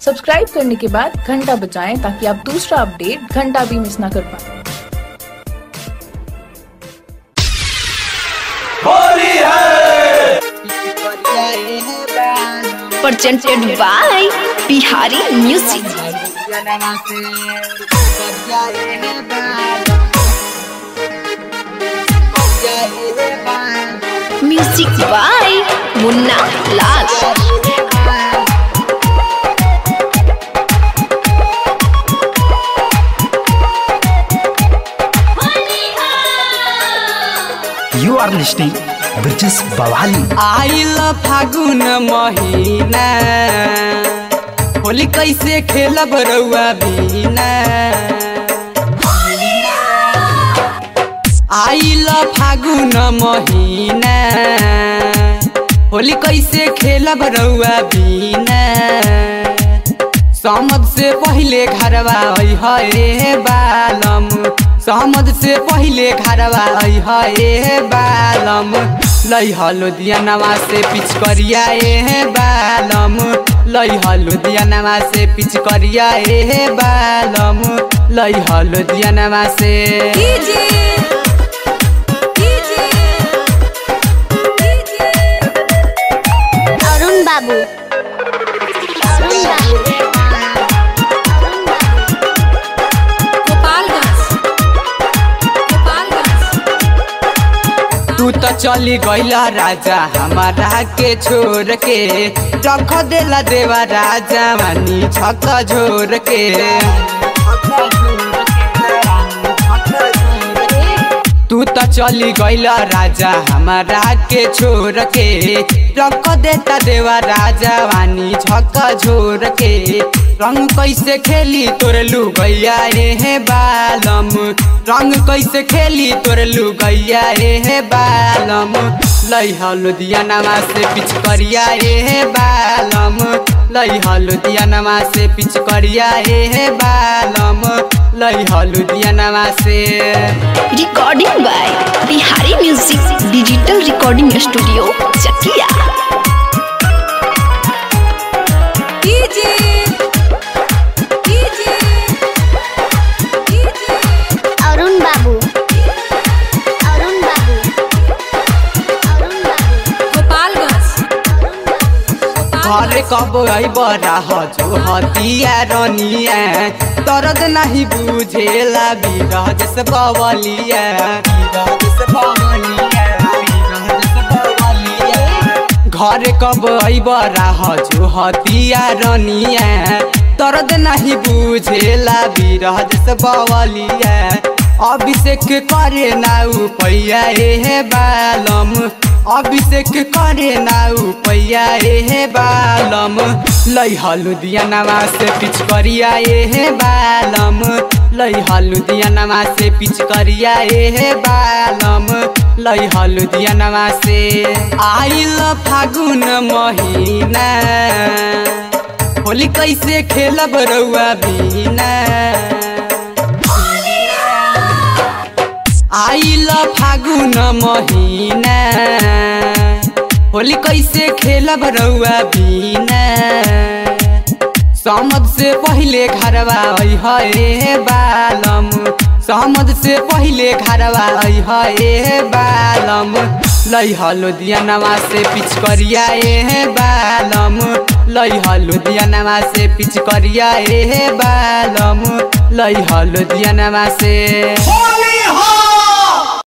Subscribe करने के बाद घंटा बजाएं ताकि आप दूसरा अपडेट घंटा भी मिस ना कर पाएं। Presented by Bihari Music. Music by Munna Lal. You are listening Brijesh Bawali. आइल फागुन महीना होली कैसे खेलब रउआ बिना। आइल फागुन महीना होली कैसे खेलब रउआ बिना। समद से पहिले घरवा है बालम, समद से पहिले घरवा है बालम। लइहलो दियानवा से पिच करिया है बालम, लइहलो दियानवा से पिच करिया है बालम, लइहलो दियानवा से। अरुण बाबू, अरुण बाबू, तू तो चली गईला राजा हमारा के छोड़ के, रख देला देवा राजा वानी छक झोर के। तू तो चली गईला राजा हमारा के छोड़ के, रख देता देवा राजा वानी छक झोर के। रंग कैसे खेली तोर लुगैया हे बालम, रंग कैसे खेली तोर लुगैया हे बालम। लइहलो दियानवा से पिच करिया हे बालम, लइहलो दियानवा से पिच करिया हे बालम, लइहलो दियानवा से। Recording by Bihari Music Digital Recording Studio, Chakia. Arun बाबू, अरुण बाबू, अरुण बाबू, घर कब बड़ा जो हतिया रनिया, दर्द नहीं बुझेला बिरह से बवलिया। घर कब बड़ा जो हतिया रनिया, दर्द नहीं बुझेला बिरह से बवलिया। अभिषेक करे ना पैया हे बालम, अभिषेक करे ना पैया हे बालम। लइहलो दियानवा से पिच करिया हे बालम, लइहलो दियानवा से पिच करिया हे बालम, लइहलो दियानवा से। आइल फागुन महीना होली कैसे खेलब रउआ बिना। आइल फागुन महीना होली कैसे खेलब रउआ बिना। समद से पहिले घरवा है बालम, समद से पहिले घरवा है बालम। लइहलो दियानवा से पिच करिया है बालम, लइहलो दियानवा से पिच करिया है बालम, लइहलो दियानवा से।